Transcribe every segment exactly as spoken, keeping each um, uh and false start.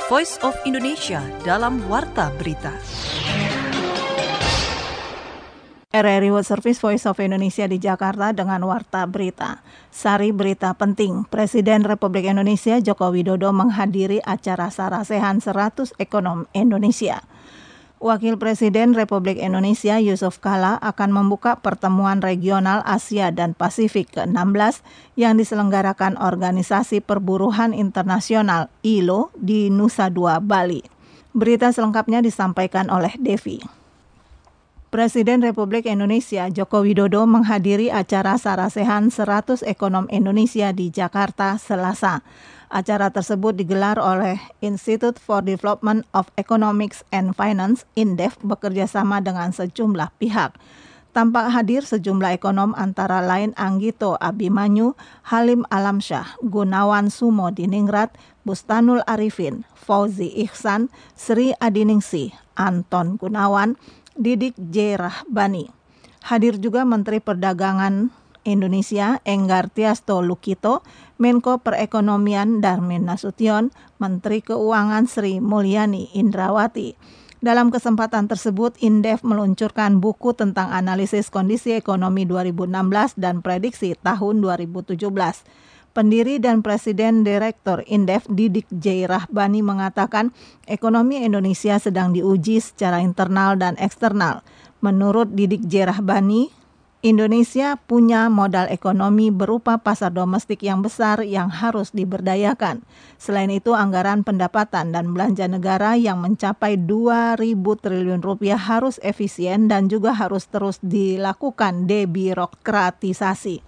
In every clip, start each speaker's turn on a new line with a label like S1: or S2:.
S1: Voice of Indonesia dalam Warta Berita.
S2: R R I World Service Voice of Indonesia di Jakarta dengan Warta Berita. Sari berita penting, Presiden Republik Indonesia Joko Widodo menghadiri acara Sarasehan seratus Ekonom Indonesia. Wakil Presiden Republik Indonesia Yusuf Kala akan membuka pertemuan regional Asia dan Pasifik ke enam belas yang diselenggarakan Organisasi Perburuhan Internasional I L O di Nusa Dua, Bali. Berita selengkapnya disampaikan oleh Devi. Presiden Republik Indonesia Joko Widodo menghadiri acara Sarasehan seratus Ekonom Indonesia di Jakarta Selasa. Acara tersebut digelar oleh Institute for Development of Economics and Finance (I N D E F) bekerjasama dengan sejumlah pihak. Tampak hadir sejumlah ekonom antara lain Anggito Abimanyu, Halim Alamsyah, Gunawan Sumodiningrat, Bustanul Arifin, Fauzi Ihsan, Sri Adiningsih, Anton Gunawan, Didik J. Rahbani. Hadir juga Menteri Perdagangan Indonesia Enggar Tiasto Lukito, Menko Perekonomian Darmin Nasution, Menteri Keuangan Sri Mulyani Indrawati. Dalam kesempatan tersebut, I N D E F meluncurkan buku tentang analisis kondisi ekonomi dua ribu enam belas dan prediksi tahun dua ribu tujuh belas. Pendiri dan Presiden Direktur I N D E F Didik J. Rahbani mengatakan ekonomi Indonesia sedang diuji secara internal dan eksternal. Menurut Didik J. Rahbani, Indonesia punya modal ekonomi berupa pasar domestik yang besar yang harus diberdayakan. Selain itu, anggaran pendapatan dan belanja negara yang mencapai dua ribu triliun rupiah harus efisien dan juga harus terus dilakukan debirokratisasi.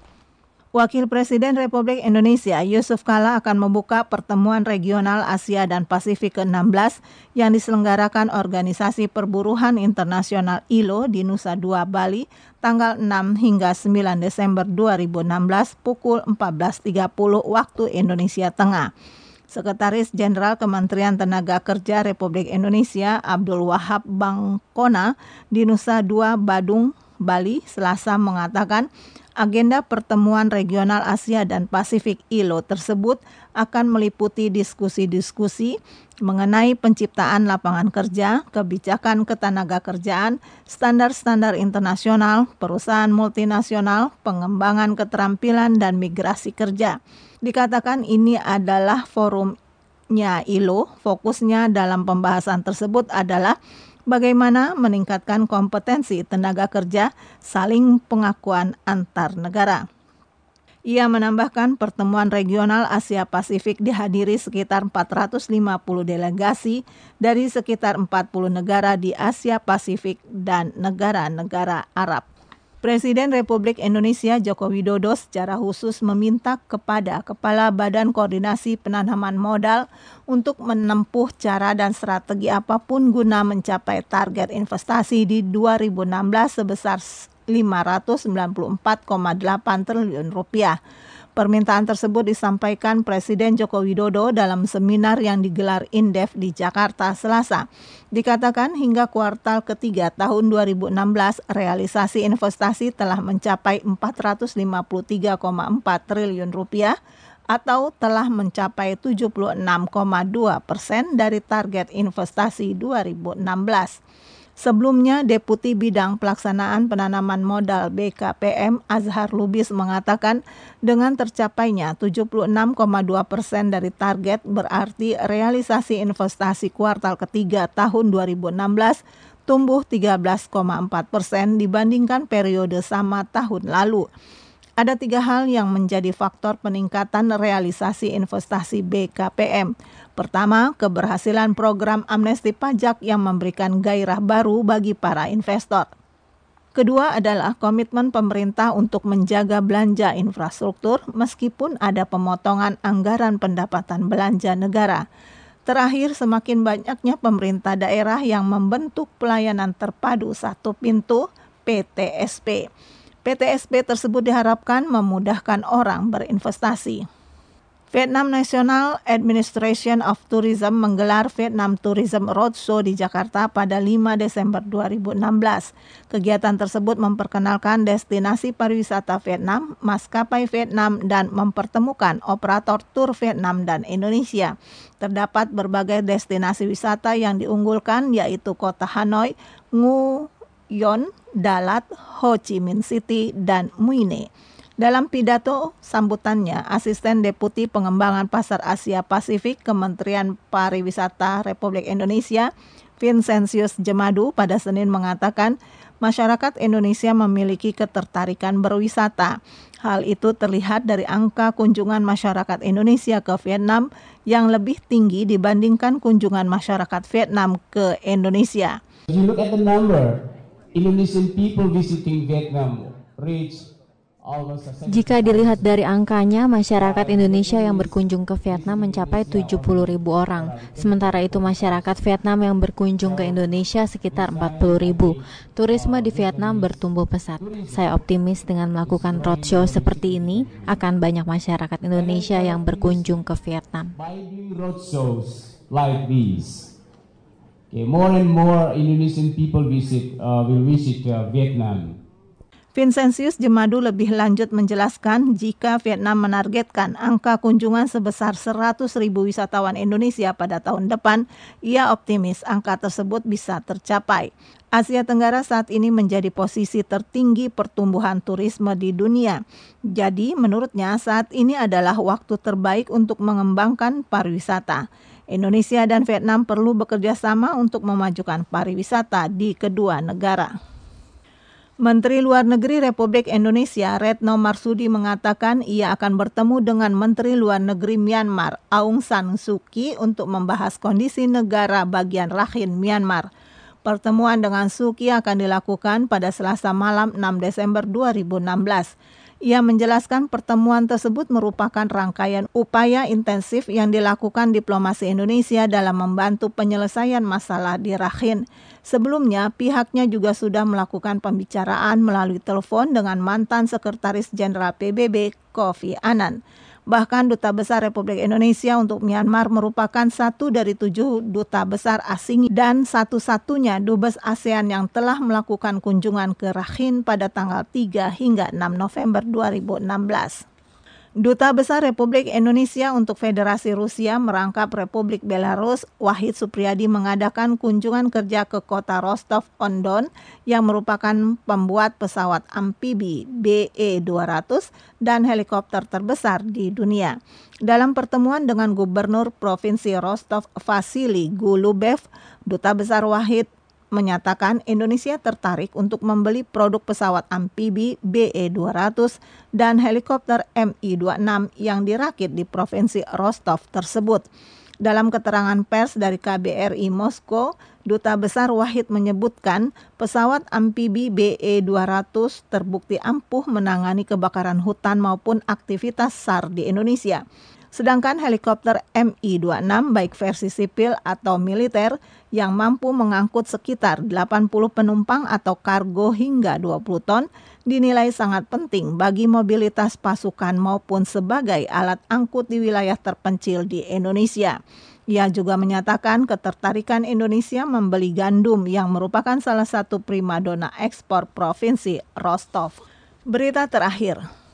S2: Wakil Presiden Republik Indonesia Yusuf Kala akan membuka pertemuan regional Asia dan Pasifik ke enam belas yang diselenggarakan Organisasi Perburuhan Internasional I L O di Nusa Dua, Bali, tanggal enam hingga sembilan Desember dua ribu enam belas pukul empat belas tiga puluh waktu Indonesia Tengah. Sekretaris Jenderal Kementerian Tenaga Kerja Republik Indonesia Abdul Wahab Bangkona di Nusa Dua, Badung, Bali, Selasa mengatakan agenda pertemuan regional Asia dan Pasifik I L O tersebut akan meliputi diskusi-diskusi mengenai penciptaan lapangan kerja, kebijakan ketenagakerjaan, standar-standar internasional, perusahaan multinasional, pengembangan keterampilan dan migrasi kerja. Dikatakan ini adalah forumnya I L O, fokusnya dalam pembahasan tersebut adalah bagaimana meningkatkan kompetensi tenaga kerja, saling pengakuan antar negara. Ia menambahkan pertemuan regional Asia Pasifik dihadiri sekitar empat ratus lima puluh delegasi dari sekitar empat puluh negara di Asia Pasifik dan negara-negara Arab. Presiden Republik Indonesia Joko Widodo secara khusus meminta kepada Kepala Badan Koordinasi Penanaman Modal untuk menempuh cara dan strategi apapun guna mencapai target investasi di dua ribu enam belas sebesar lima ratus sembilan puluh empat koma delapan triliun rupiah. Permintaan tersebut disampaikan Presiden Joko Widodo dalam seminar yang digelar I N D E F di Jakarta Selasa. Dikatakan hingga kuartal ketiga tahun dua ribu enam belas, realisasi investasi telah mencapai empat ratus lima puluh tiga koma empat triliun rupiah atau telah mencapai tujuh puluh enam koma dua persen dari target investasi dua ribu enam belas. Sebelumnya, Deputi Bidang Pelaksanaan Penanaman Modal B K P M Azhar Lubis mengatakan dengan tercapainya tujuh puluh enam koma dua persen dari target berarti realisasi investasi kuartal ketiga tahun dua ribu enam belas tumbuh tiga belas koma empat persen dibandingkan periode sama tahun lalu. Ada tiga hal yang menjadi faktor peningkatan realisasi investasi B K P M. Pertama, keberhasilan program amnesti pajak yang memberikan gairah baru bagi para investor. Kedua adalah komitmen pemerintah untuk menjaga belanja infrastruktur meskipun ada pemotongan anggaran pendapatan belanja negara. Terakhir, semakin banyaknya pemerintah daerah yang membentuk pelayanan terpadu satu pintu P T S P. P T S P tersebut diharapkan memudahkan orang berinvestasi. Vietnam National Administration of Tourism menggelar Vietnam Tourism Roadshow di Jakarta pada lima Desember dua ribu enam belas. Kegiatan tersebut memperkenalkan destinasi pariwisata Vietnam, maskapai Vietnam, dan mempertemukan operator tur Vietnam dan Indonesia. Terdapat berbagai destinasi wisata yang diunggulkan, yaitu kota Hanoi, Nguyen, Dalat, Ho Chi Minh City, dan Mui Ne. Dalam pidato sambutannya, Asisten Deputi Pengembangan Pasar Asia Pasifik Kementerian Pariwisata Republik Indonesia, Vincentius Jemadu, pada Senin mengatakan masyarakat Indonesia memiliki ketertarikan berwisata. Hal itu terlihat dari angka kunjungan masyarakat Indonesia ke Vietnam yang lebih tinggi dibandingkan kunjungan masyarakat Vietnam ke Indonesia.
S3: If you look at the number, Indonesian people visiting Vietnam reach.
S4: Jika dilihat dari angkanya, masyarakat Indonesia yang berkunjung ke Vietnam mencapai tujuh puluh ribu orang. Sementara itu masyarakat Vietnam yang berkunjung ke Indonesia sekitar empat puluh ribu. Turisme di Vietnam bertumbuh pesat. Saya optimis dengan melakukan roadshow seperti ini, akan banyak masyarakat Indonesia yang berkunjung ke Vietnam.
S3: By doing roadshows like these, okay, more and more Indonesian people visit uh, will visit uh, Vietnam.
S2: Vincentius Jemadu lebih lanjut menjelaskan jika Vietnam menargetkan angka kunjungan sebesar seratus ribu wisatawan Indonesia pada tahun depan, ia optimis angka tersebut bisa tercapai. Asia Tenggara saat ini menjadi posisi tertinggi pertumbuhan turisme di dunia. Jadi menurutnya saat ini adalah waktu terbaik untuk mengembangkan pariwisata. Indonesia dan Vietnam perlu bekerja sama untuk memajukan pariwisata di kedua negara. Menteri Luar Negeri Republik Indonesia Retno Marsudi mengatakan ia akan bertemu dengan Menteri Luar Negeri Myanmar Aung San Suu Kyi untuk membahas kondisi negara bagian Rakhine Myanmar. Pertemuan dengan Suu Kyi akan dilakukan pada Selasa malam enam Desember dua ribu enam belas. Ia menjelaskan pertemuan tersebut merupakan rangkaian upaya intensif yang dilakukan diplomasi Indonesia dalam membantu penyelesaian masalah di Rakhine. Sebelumnya, pihaknya juga sudah melakukan pembicaraan melalui telepon dengan mantan Sekretaris Jenderal P B B, Kofi Annan. Bahkan Duta Besar Republik Indonesia untuk Myanmar merupakan satu dari tujuh duta besar asing dan satu-satunya dubes ASEAN yang telah melakukan kunjungan ke Rakhine pada tanggal tiga hingga enam November dua ribu enam belas. Duta Besar Republik Indonesia untuk Federasi Rusia merangkap Republik Belarus, Wahid Supriyadi, mengadakan kunjungan kerja ke kota Rostov-on-Don yang merupakan pembuat pesawat amfibi B E dua ratus dan helikopter terbesar di dunia. Dalam pertemuan dengan Gubernur Provinsi Rostov Vasily Golubev, Duta Besar Wahid menyatakan Indonesia tertarik untuk membeli produk pesawat amfibi B E dua ratus dan helikopter M I dua puluh enam yang dirakit di Provinsi Rostov tersebut. Dalam keterangan pers dari K B R I Moskow, Duta Besar Wahid menyebutkan pesawat amfibi B E dua ratus terbukti ampuh menangani kebakaran hutan maupun aktivitas SAR di Indonesia. Sedangkan helikopter M I dua puluh enam baik versi sipil atau militer yang mampu mengangkut sekitar delapan puluh penumpang atau kargo hingga dua puluh ton dinilai sangat penting bagi mobilitas pasukan maupun sebagai alat angkut di wilayah terpencil di Indonesia. Ia juga menyatakan ketertarikan Indonesia membeli gandum yang merupakan salah satu primadona ekspor Provinsi Rostov. Berita terakhir.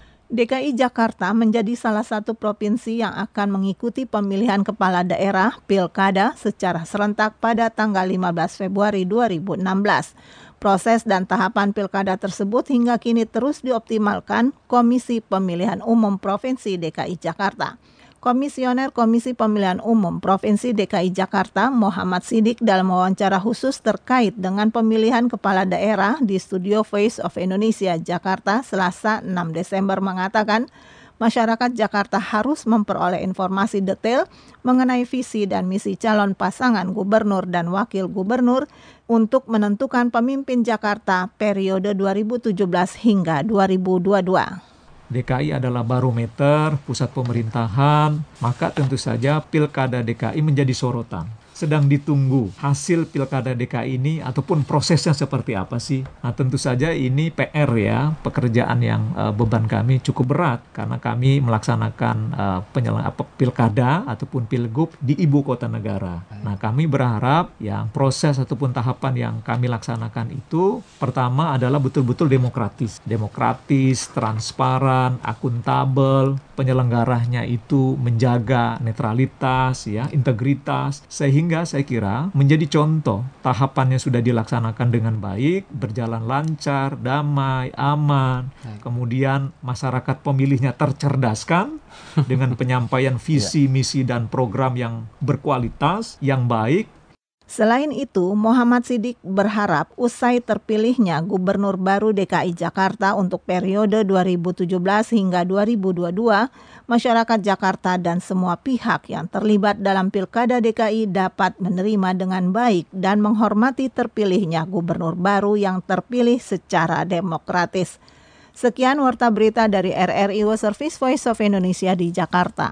S2: D K I Jakarta menjadi salah satu provinsi yang akan mengikuti pemilihan kepala daerah Pilkada secara serentak pada tanggal lima belas Februari dua ribu enam belas. Proses dan tahapan Pilkada tersebut hingga kini terus dioptimalkan Komisi Pemilihan Umum Provinsi D K I Jakarta. Komisioner Komisi Pemilihan Umum Provinsi D K I Jakarta, Muhammad Sidik, dalam wawancara khusus terkait dengan pemilihan kepala daerah di Studio Voice of Indonesia, Jakarta, Selasa enam Desember mengatakan, masyarakat Jakarta harus memperoleh informasi detail mengenai visi dan misi calon pasangan gubernur dan wakil gubernur untuk menentukan pemimpin Jakarta periode dua ribu tujuh belas hingga dua ribu dua puluh dua.
S5: D K I adalah barometer pusat pemerintahan, maka tentu saja Pilkada D K I menjadi sorotan. sedang ditunggu hasil Pilkada D K I ini ataupun prosesnya seperti apa sih. Nah tentu saja ini P R ya, pekerjaan yang uh, beban kami cukup berat karena kami melaksanakan uh, penyelenggaraan Pilkada ataupun Pilgub di ibu kota negara. Nah kami berharap yang proses ataupun tahapan yang kami laksanakan itu pertama adalah betul-betul demokratis. Demokratis, transparan, akuntabel, penyelenggaranya itu menjaga netralitas, ya, integritas, sehingga saya kira menjadi contoh tahapannya sudah dilaksanakan dengan baik, berjalan lancar, damai, aman, kemudian masyarakat pemilihnya tercerdaskan dengan penyampaian visi, misi, dan program yang berkualitas, yang baik.
S2: Selain itu, Muhammad Siddiq berharap usai terpilihnya Gubernur baru D K I Jakarta untuk periode dua ribu tujuh belas hingga dua ribu dua puluh dua, masyarakat Jakarta dan semua pihak yang terlibat dalam Pilkada D K I dapat menerima dengan baik dan menghormati terpilihnya Gubernur baru yang terpilih secara demokratis. Sekian warta berita dari R R I World Service Voice of Indonesia di Jakarta.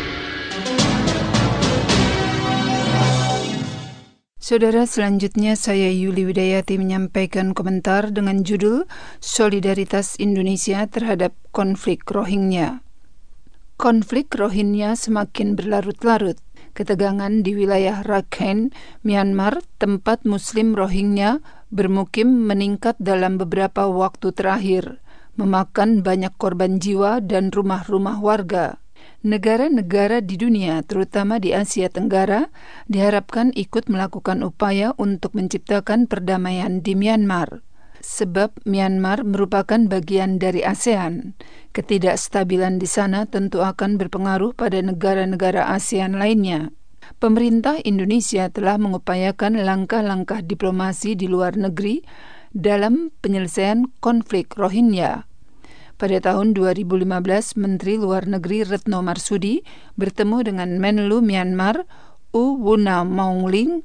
S6: Saudara, selanjutnya saya Yuli Widayati menyampaikan komentar dengan judul Solidaritas Indonesia terhadap konflik Rohingya. Konflik Rohingya semakin berlarut-larut. Ketegangan di wilayah Rakhine, Myanmar, tempat Muslim Rohingya bermukim meningkat dalam beberapa waktu terakhir, memakan banyak korban jiwa dan rumah-rumah warga. Negara-negara di dunia, terutama di Asia Tenggara, diharapkan ikut melakukan upaya untuk menciptakan perdamaian di Myanmar. Sebab Myanmar merupakan bagian dari ASEAN. Ketidakstabilan di sana tentu akan berpengaruh pada negara-negara ASEAN lainnya. Pemerintah Indonesia telah mengupayakan langkah-langkah diplomasi di luar negeri dalam penyelesaian konflik Rohingya. Pada tahun dua ribu lima belas, Menteri Luar Negeri Retno Marsudi bertemu dengan Menlu Myanmar U Wunamuangling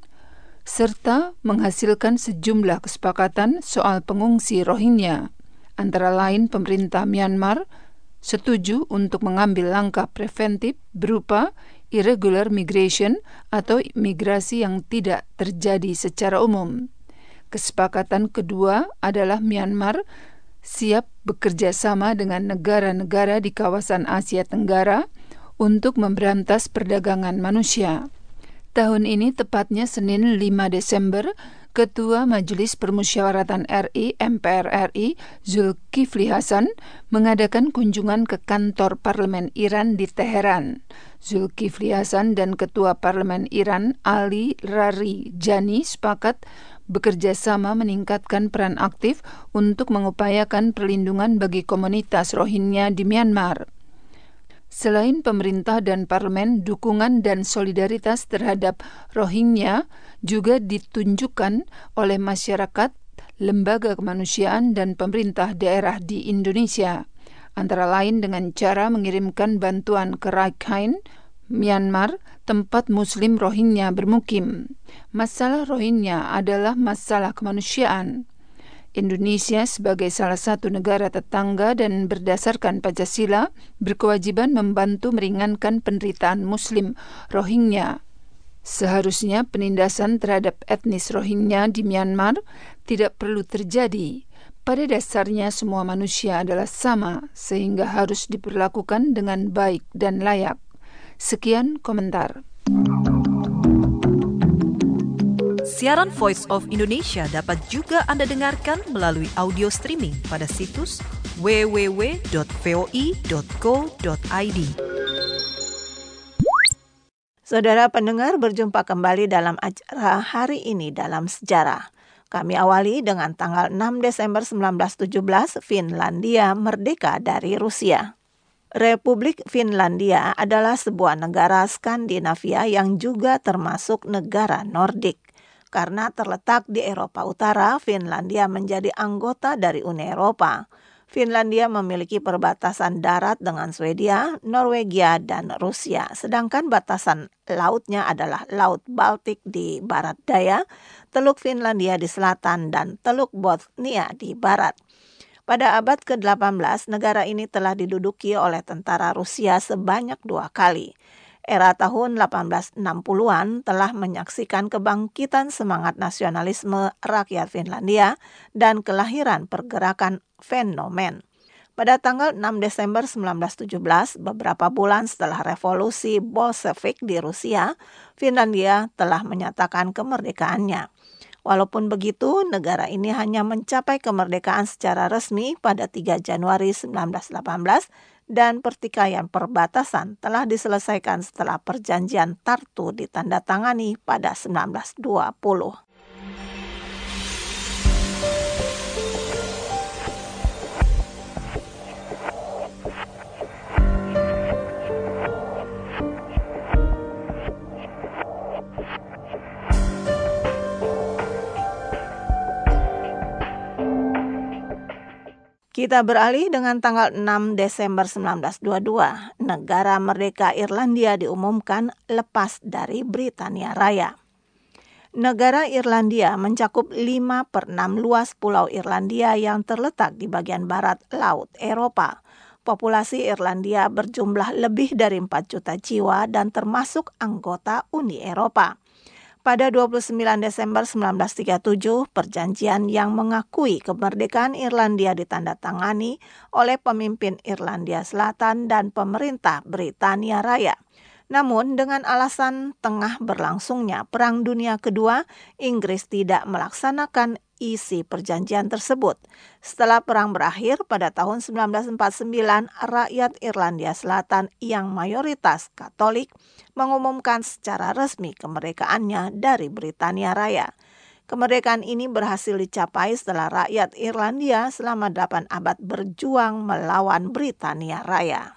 S6: serta menghasilkan sejumlah kesepakatan soal pengungsi Rohingya. Antara lain, pemerintah Myanmar setuju untuk mengambil langkah preventif berupa irregular migration atau migrasi yang tidak terjadi secara umum. Kesepakatan kedua adalah Myanmar siap bekerja sama dengan negara-negara di kawasan Asia Tenggara untuk memberantas perdagangan manusia. Tahun ini, tepatnya Senin lima Desember, Ketua Majelis Permusyawaratan R I M P R R I Zulkifli Hasan mengadakan kunjungan ke kantor Parlemen Iran di Teheran. Zulkifli Hasan dan Ketua Parlemen Iran Ali Rari Jani sepakat bekerja sama meningkatkan peran aktif untuk mengupayakan perlindungan bagi komunitas Rohingya di Myanmar. Selain pemerintah dan parlemen, dukungan dan solidaritas terhadap Rohingya juga ditunjukkan oleh masyarakat, lembaga kemanusiaan, dan pemerintah daerah di Indonesia, antara lain dengan cara mengirimkan bantuan ke Rakhine, Myanmar, tempat Muslim Rohingya bermukim. Masalah Rohingya adalah masalah kemanusiaan. Indonesia sebagai salah satu negara tetangga dan berdasarkan Pancasila berkewajiban membantu meringankan penderitaan Muslim Rohingya. Seharusnya penindasan terhadap etnis Rohingya di Myanmar tidak perlu terjadi. Pada dasarnya semua manusia adalah sama, sehingga harus diperlakukan dengan baik dan layak. Sekian komentar.
S1: Siaran Voice of Indonesia dapat juga Anda dengarkan melalui audio streaming pada situs w w w dot voi dot co dot i d.
S2: Saudara pendengar, berjumpa kembali dalam acara Hari Ini Dalam Sejarah. Kami awali dengan tanggal enam Desember seribu sembilan ratus tujuh belas, Finlandia merdeka dari Rusia. Republik Finlandia adalah sebuah negara Skandinavia yang juga termasuk negara Nordik. Karena terletak di Eropa Utara, Finlandia menjadi anggota dari Uni Eropa. Finlandia memiliki perbatasan darat dengan Swedia, Norwegia, dan Rusia. Sedangkan batasan lautnya adalah Laut Baltik di barat daya, Teluk Finlandia di selatan, dan Teluk Bothnia di barat. Pada abad ke delapan belas, negara ini telah diduduki oleh tentara Rusia sebanyak dua kali. Era tahun delapan belas enam puluhan telah menyaksikan kebangkitan semangat nasionalisme rakyat Finlandia dan kelahiran pergerakan fenomen. Pada tanggal enam Desember sembilan belas tujuh belas, beberapa bulan setelah revolusi Bolshevik di Rusia, Finlandia telah menyatakan kemerdekaannya. Walaupun begitu, negara ini hanya mencapai kemerdekaan secara resmi pada tiga Januari sembilan belas delapan belas dan pertikaian perbatasan telah diselesaikan setelah perjanjian Tartu ditandatangani pada sembilan belas dua puluh. Kita beralih dengan tanggal enam Desember sembilan belas dua puluh dua. Negara merdeka Irlandia diumumkan lepas dari Britania Raya. Negara Irlandia mencakup lima per enam luas pulau Irlandia yang terletak di bagian barat Laut Eropa. Populasi Irlandia berjumlah lebih dari empat juta jiwa dan termasuk anggota Uni Eropa. Pada dua puluh sembilan Desember sembilan belas tiga puluh tujuh, perjanjian yang mengakui kemerdekaan Irlandia ditandatangani oleh pemimpin Irlandia Selatan dan pemerintah Britania Raya. Namun, dengan alasan tengah berlangsungnya Perang Dunia Kedua, Inggris tidak melaksanakan isi perjanjian tersebut. Setelah perang berakhir pada tahun sembilan belas empat puluh sembilan, rakyat Irlandia Selatan yang mayoritas Katolik mengumumkan secara resmi kemerdekaannya dari Britania Raya. Kemerdekaan ini berhasil dicapai setelah rakyat Irlandia selama delapan abad berjuang melawan Britania Raya.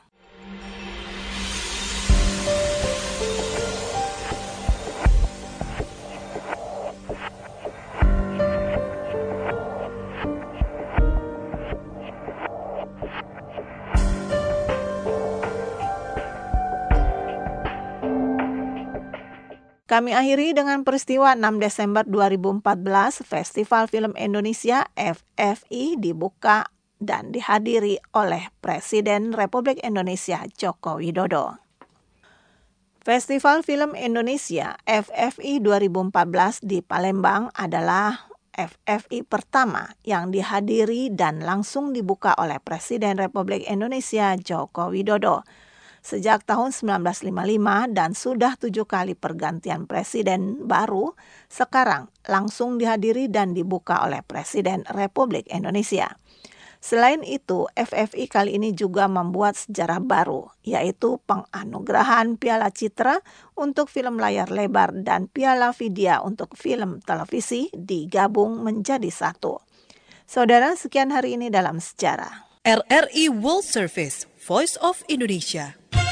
S2: Kami akhiri dengan peristiwa enam Desember dua ribu empat belas, Festival Film Indonesia F F I dibuka dan dihadiri oleh Presiden Republik Indonesia Joko Widodo. Festival Film Indonesia F F I dua ribu empat belas di Palembang adalah F F I pertama yang dihadiri dan langsung dibuka oleh Presiden Republik Indonesia Joko Widodo. Sejak tahun sembilan belas lima puluh lima dan sudah tujuh kali pergantian presiden baru, sekarang langsung dihadiri dan dibuka oleh Presiden Republik Indonesia. Selain itu, F F I kali ini juga membuat sejarah baru, yaitu penganugerahan Piala Citra untuk film layar lebar dan Piala Vidya untuk film televisi digabung menjadi satu. Saudara, sekian hari ini dalam sejarah.
S1: R R I World Service, Voice of Indonesia.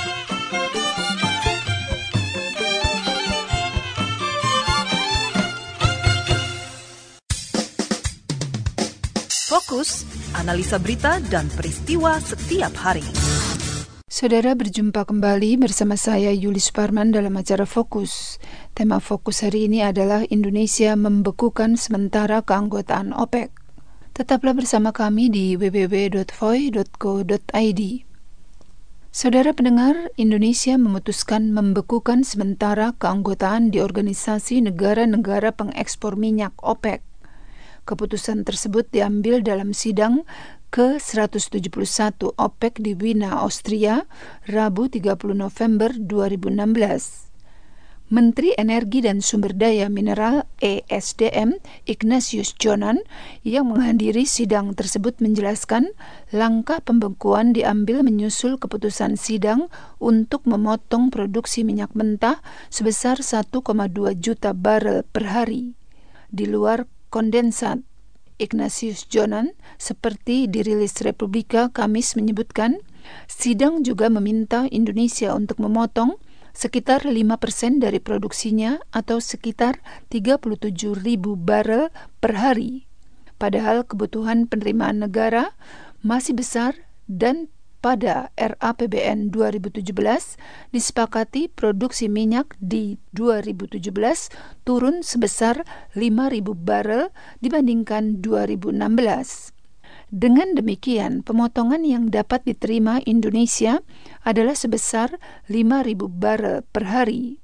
S1: Fokus, analisa berita dan peristiwa setiap hari.
S6: Saudara, berjumpa kembali bersama saya Yuli Suparman dalam acara Fokus. Tema Fokus hari ini adalah Indonesia membekukan sementara keanggotaan OPEC. Tetaplah bersama kami di w w w dot v o i dot co dot i d. Saudara pendengar, Indonesia memutuskan membekukan sementara keanggotaan di Organisasi Negara-Negara Pengekspor Minyak OPEC. Keputusan tersebut diambil dalam sidang ke seratus tujuh puluh satu OPEC di Wina, Austria, Rabu tiga puluh November dua ribu enam belas. Menteri Energi dan Sumber Daya Mineral E S D M Ignatius Jonan yang menghadiri sidang tersebut menjelaskan langkah pembekuan diambil menyusul keputusan sidang untuk memotong produksi minyak mentah sebesar satu koma dua juta barel per hari. Di luar kondensat, Ignatius Jonan seperti dirilis Republika Kamis menyebutkan, sidang juga meminta Indonesia untuk memotong sekitar lima persen dari produksinya atau sekitar tiga puluh tujuh ribu barel per hari. Padahal kebutuhan penerimaan negara masih besar dan pada R A P B N dua ribu tujuh belas disepakati produksi minyak di dua ribu tujuh belas turun sebesar lima ribu barel dibandingkan dua ribu enam belas. Dengan demikian, pemotongan yang dapat diterima Indonesia adalah sebesar lima ribu barel per hari.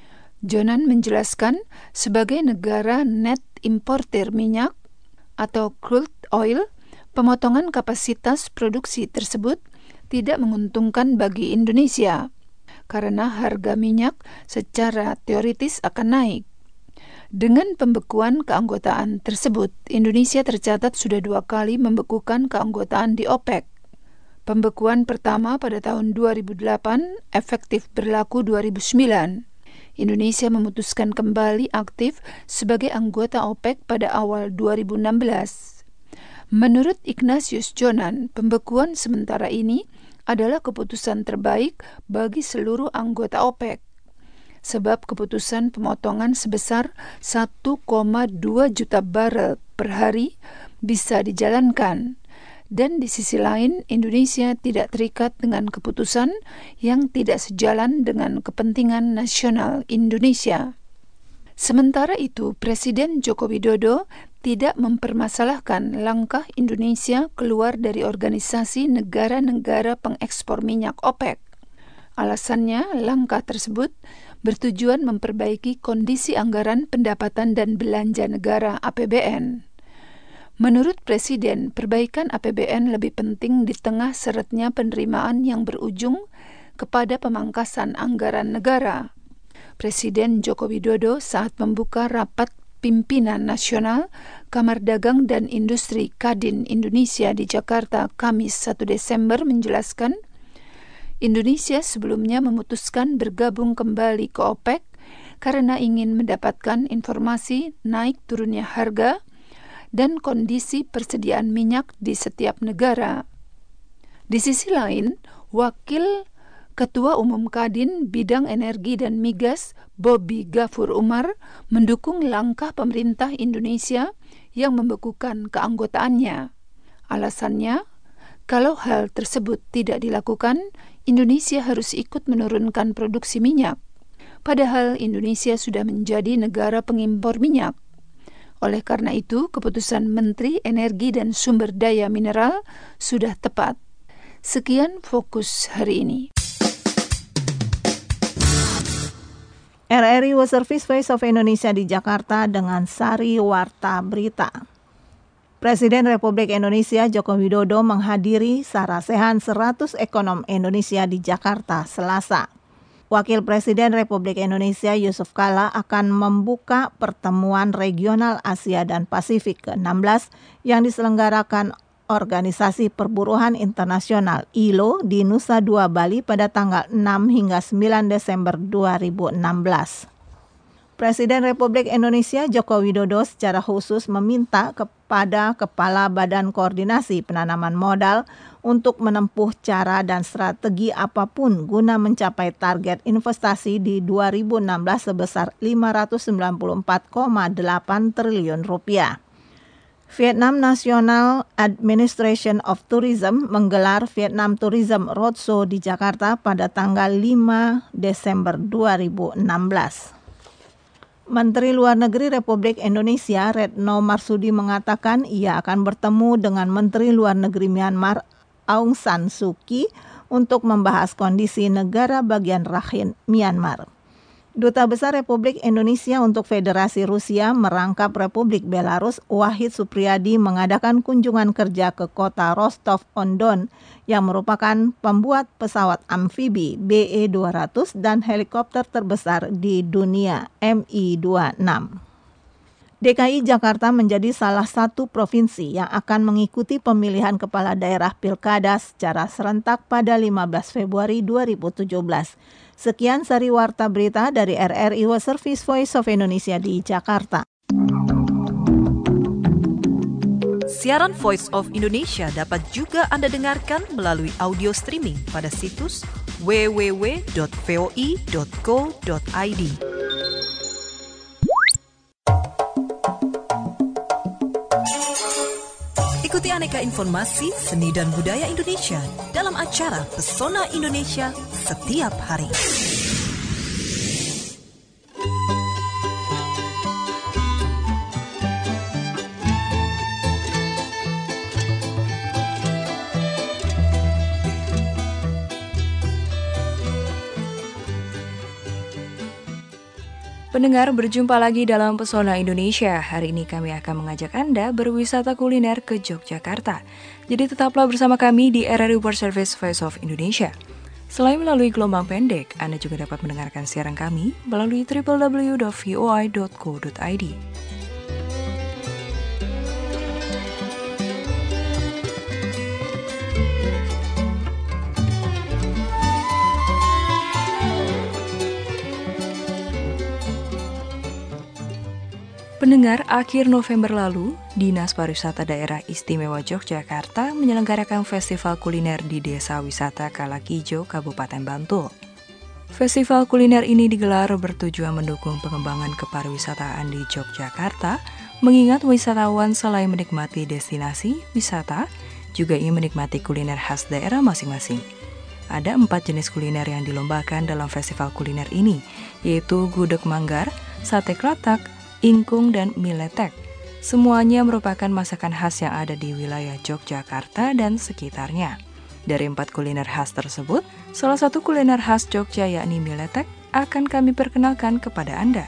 S6: Jonan menjelaskan, sebagai negara net importer minyak atau crude oil, pemotongan kapasitas produksi tersebut tidak menguntungkan bagi Indonesia karena harga minyak secara teoritis akan naik. Dengan pembekuan keanggotaan tersebut, Indonesia tercatat sudah dua kali membekukan keanggotaan di OPEC. Pembekuan pertama pada tahun dua ribu delapan, efektif berlaku dua ribu sembilan. Indonesia memutuskan kembali aktif sebagai anggota OPEC pada awal dua ribu enam belas. Menurut Ignatius Jonan, pembekuan sementara ini adalah keputusan terbaik bagi seluruh anggota OPEC. Sebab keputusan pemotongan sebesar satu koma dua juta barel per hari bisa dijalankan. Dan di sisi lain, Indonesia tidak terikat dengan keputusan yang tidak sejalan dengan kepentingan nasional Indonesia. Sementara itu, Presiden Joko Widodo tidak mempermasalahkan langkah Indonesia keluar dari organisasi negara-negara pengekspor minyak OPEC. Alasannya, langkah tersebut bertujuan memperbaiki kondisi anggaran pendapatan dan belanja negara A P B N. Menurut Presiden, perbaikan A P B N lebih penting di tengah seretnya penerimaan yang berujung kepada pemangkasan anggaran negara. Presiden Joko Widodo saat membuka rapat pimpinan nasional Kamar Dagang dan Industri Kadin Indonesia di Jakarta Kamis satu Desember menjelaskan, Indonesia sebelumnya memutuskan bergabung kembali ke OPEC karena ingin mendapatkan informasi naik turunnya harga dan kondisi persediaan minyak di setiap negara. Di sisi lain, Wakil Ketua Umum Kadin Bidang Energi dan Migas Bobby Gafur Umar mendukung langkah pemerintah Indonesia yang membekukan keanggotaannya. Alasannya, kalau hal tersebut tidak dilakukan, Indonesia harus ikut menurunkan produksi minyak. Padahal Indonesia sudah menjadi negara pengimpor minyak. Oleh karena itu, keputusan Menteri Energi dan Sumber Daya Mineral sudah tepat. Sekian fokus hari ini.
S2: R R I World Service Voice of Indonesia di Jakarta dengan Sari Warta Berita. Presiden Republik Indonesia Joko Widodo menghadiri sarasehan seratus ekonom Indonesia di Jakarta Selasa. Wakil Presiden Republik Indonesia Yusuf Kala akan membuka pertemuan regional Asia dan Pasifik ke enam belas yang diselenggarakan Organisasi Perburuhan Internasional I L O di Nusa Dua Bali pada tanggal enam hingga sembilan Desember dua ribu enam belas. Presiden Republik Indonesia Joko Widodo secara khusus meminta kepada Kepala Badan Koordinasi Penanaman Modal untuk menempuh cara dan strategi apapun guna mencapai target investasi di dua ribu enam belas sebesar lima ratus sembilan puluh empat koma delapan triliun rupiah. Vietnam National Administration of Tourism menggelar Vietnam Tourism Roadshow di Jakarta pada tanggal lima Desember dua ribu enam belas. Menteri Luar Negeri Republik Indonesia Retno Marsudi mengatakan ia akan bertemu dengan Menteri Luar Negeri Myanmar Aung San Suu Kyi untuk membahas kondisi negara bagian Rakhine Myanmar. Duta Besar Republik Indonesia untuk Federasi Rusia merangkap Republik Belarus Wahid Supriyadi mengadakan kunjungan kerja ke kota Rostov-on-Don yang merupakan pembuat pesawat amfibi B E dua ratus dan helikopter terbesar di dunia M I dua puluh enam. D K I Jakarta menjadi salah satu provinsi yang akan mengikuti pemilihan kepala daerah pilkada secara serentak pada lima belas Februari dua ribu tujuh belas. Sekian Sari Warta Berita dari R R I World Service Voice of Indonesia di Jakarta.
S1: Siaran Voice of Indonesia dapat juga Anda dengarkan melalui audio streaming pada situs w w w dot voi dot co dot i d. Ikuti aneka informasi seni dan budaya Indonesia dalam acara Pesona Indonesia setiap hari.
S7: Pendengar, berjumpa lagi dalam Pesona Indonesia. Hari ini kami akan mengajak Anda berwisata kuliner ke Yogyakarta. Jadi tetaplah bersama kami di R R I World Service Voice of Indonesia. Selain melalui gelombang pendek, Anda juga dapat mendengarkan siaran kami melalui w w w dot v o i dot co dot i d. Pendengar, akhir November lalu, Dinas Pariwisata Daerah Istimewa Yogyakarta menyelenggarakan festival kuliner di Desa Wisata Kalakijo, Kabupaten Bantul. Festival kuliner ini digelar bertujuan mendukung pengembangan kepariwisataan di Yogyakarta, mengingat wisatawan selain menikmati destinasi wisata, juga ingin menikmati kuliner khas daerah masing-masing. Ada empat jenis kuliner yang dilombakan dalam festival kuliner ini, yaitu gudeg manggar, sate klatak, ingkung, dan mie letek. Semuanya merupakan masakan khas yang ada di wilayah Yogyakarta dan sekitarnya. Dari empat kuliner khas tersebut, salah satu kuliner khas Jogja yakni mie letek akan kami perkenalkan kepada Anda.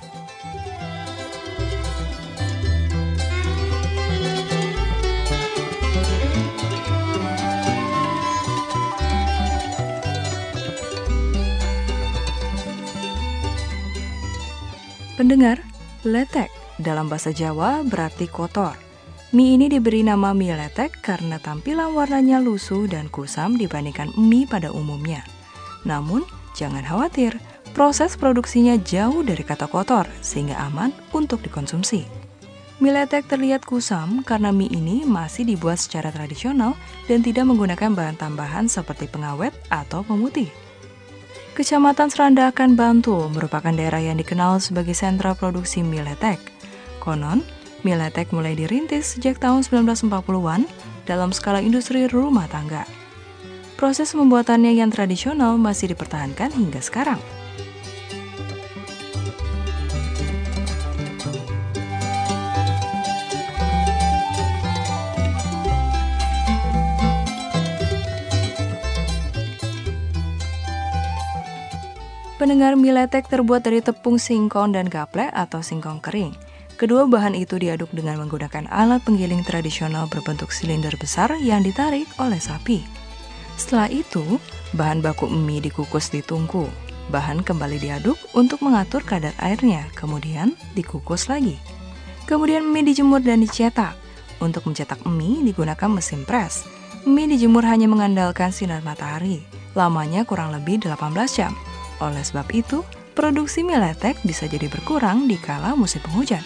S7: Pendengar, letek dalam bahasa Jawa berarti kotor. Mie ini diberi nama mie letek karena tampilan warnanya lusuh dan kusam dibandingkan mie pada umumnya. Namun, jangan khawatir, proses produksinya jauh dari kata kotor sehingga aman untuk dikonsumsi. Mie letek terlihat kusam karena mie ini masih dibuat secara tradisional dan tidak menggunakan bahan tambahan seperti pengawet atau pemutih. Kecamatan Serandakan, Bantul merupakan daerah yang dikenal sebagai sentra produksi mie letek. Konon, mie letek mulai dirintis sejak tahun sembilan belas empat puluhan dalam skala industri rumah tangga. Proses pembuatannya yang tradisional masih dipertahankan hingga sekarang. Pendengar, mie letek terbuat dari tepung singkong dan gaplek atau singkong kering. Kedua bahan itu diaduk dengan menggunakan alat penggiling tradisional berbentuk silinder besar yang ditarik oleh sapi. Setelah itu, bahan baku mie dikukus di tungku. Bahan kembali diaduk untuk mengatur kadar airnya, kemudian dikukus lagi. Kemudian mie dijemur dan dicetak. Untuk mencetak mie digunakan mesin pres. Mie dijemur hanya mengandalkan sinar matahari. Lamanya kurang lebih delapan belas jam. Oleh sebab itu, produksi mie letek bisa jadi berkurang di kala musim penghujan.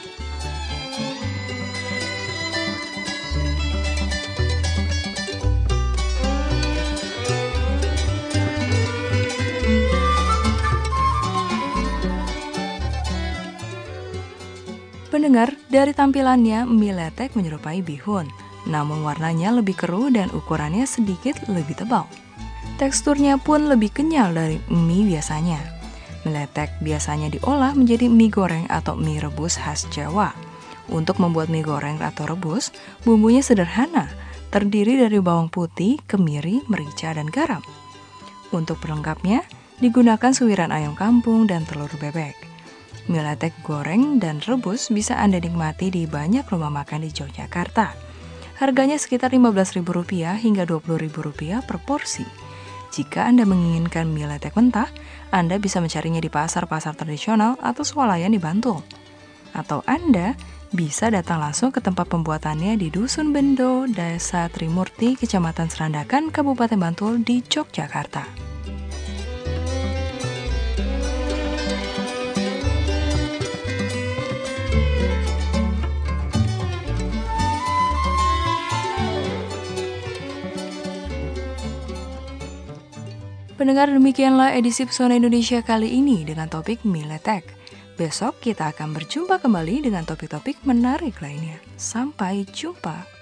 S7: Pendengar, dari tampilannya, mie letek menyerupai bihun, namun warnanya lebih keruh dan ukurannya sedikit lebih tebal. Teksturnya pun lebih kenyal dari mie biasanya. Mie letek biasanya diolah menjadi mie goreng atau mie rebus khas Jawa. Untuk membuat mie goreng atau rebus, bumbunya sederhana, terdiri dari bawang putih, kemiri, merica, dan garam. Untuk pelengkapnya, digunakan suiran ayam kampung dan telur bebek. Mie letek goreng dan rebus bisa Anda nikmati di banyak rumah makan di Yogyakarta. Harganya sekitar lima belas ribu rupiah hingga dua puluh ribu rupiah per porsi. Jika Anda menginginkan mie letek mentah, Anda bisa mencarinya di pasar-pasar tradisional atau swalayan di Bantul. Atau Anda bisa datang langsung ke tempat pembuatannya di Dusun Bendo, Desa Trimurti, Kecamatan Serandakan, Kabupaten Bantul di Yogyakarta. Pendengar, demikianlah edisi Pesona Indonesia kali ini dengan topik mie letek. Besok kita akan berjumpa kembali dengan topik-topik menarik lainnya. Sampai jumpa.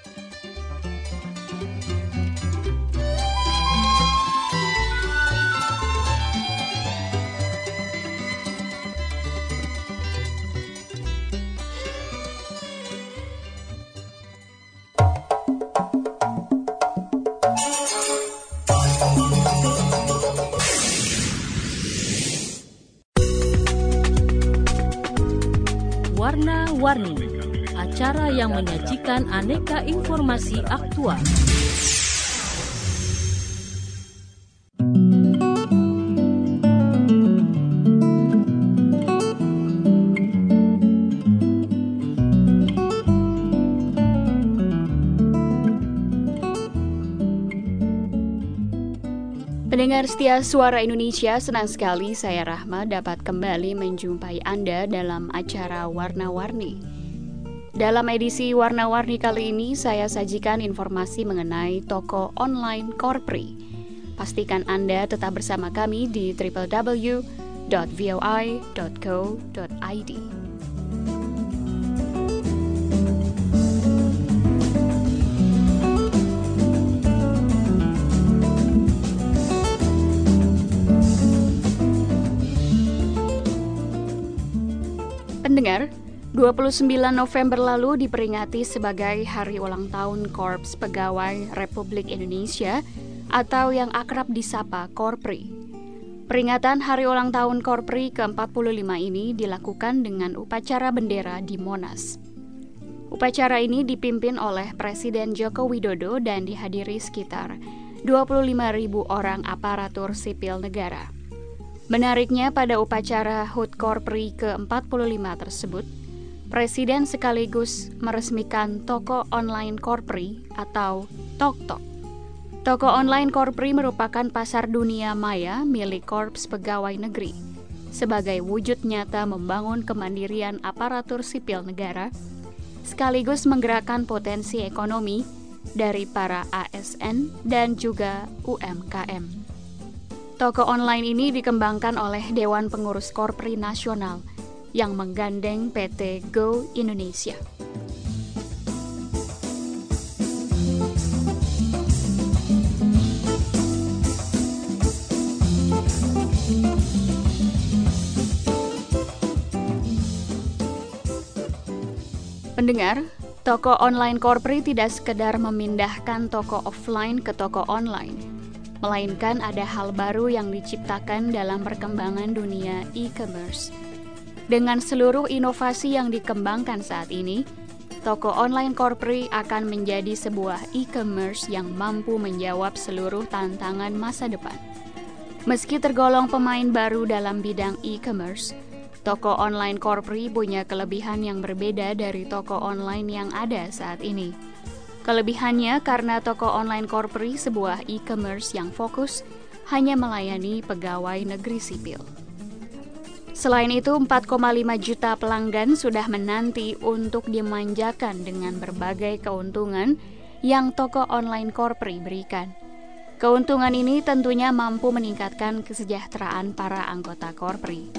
S8: Warna-Warni, acara yang menyajikan aneka informasi aktual.
S9: Pendengar setia Suara Indonesia, senang sekali saya Rahma dapat kembali menjumpai Anda dalam acara Warna-Warni. Dalam edisi Warna-Warni kali ini, saya sajikan informasi mengenai toko online Korpri. Pastikan Anda tetap bersama kami di w w w dot v o i dot co dot i d. Pendengar, dua puluh sembilan November lalu diperingati sebagai Hari Ulang Tahun Korps Pegawai Republik Indonesia atau yang akrab disapa Korpri. Peringatan Hari Ulang Tahun Korpri ke empat puluh lima ini dilakukan dengan upacara bendera di Monas. Upacara ini dipimpin oleh Presiden Joko Widodo dan dihadiri sekitar dua puluh lima ribu orang aparatur sipil negara. Menariknya, pada upacara H U T Korpri ke empat puluh lima tersebut, Presiden sekaligus meresmikan toko online Korpri atau TokTok. Toko online Korpri merupakan pasar dunia maya milik Korps Pegawai Negeri, sebagai wujud nyata membangun kemandirian aparatur sipil negara, sekaligus menggerakkan potensi ekonomi dari para A S N dan juga U M K M. Toko online ini dikembangkan oleh Dewan Pengurus Korpri Nasional yang menggandeng P T Go Indonesia. Pendengar, toko online Korpri tidak sekedar memindahkan toko offline ke toko online, melainkan ada hal baru yang diciptakan dalam perkembangan dunia e-commerce. Dengan seluruh inovasi yang dikembangkan saat ini, toko online Korpri akan menjadi sebuah e-commerce yang mampu menjawab seluruh tantangan masa depan. Meski tergolong pemain baru dalam bidang e-commerce, toko online Korpri punya kelebihan yang berbeda dari toko online yang ada saat ini. Kelebihannya karena toko online Korpri sebuah e-commerce yang fokus hanya melayani pegawai negeri sipil. Selain itu, empat koma lima juta pelanggan sudah menanti untuk dimanjakan dengan berbagai keuntungan yang toko online Korpri berikan. Keuntungan ini tentunya mampu meningkatkan kesejahteraan para anggota Korpri.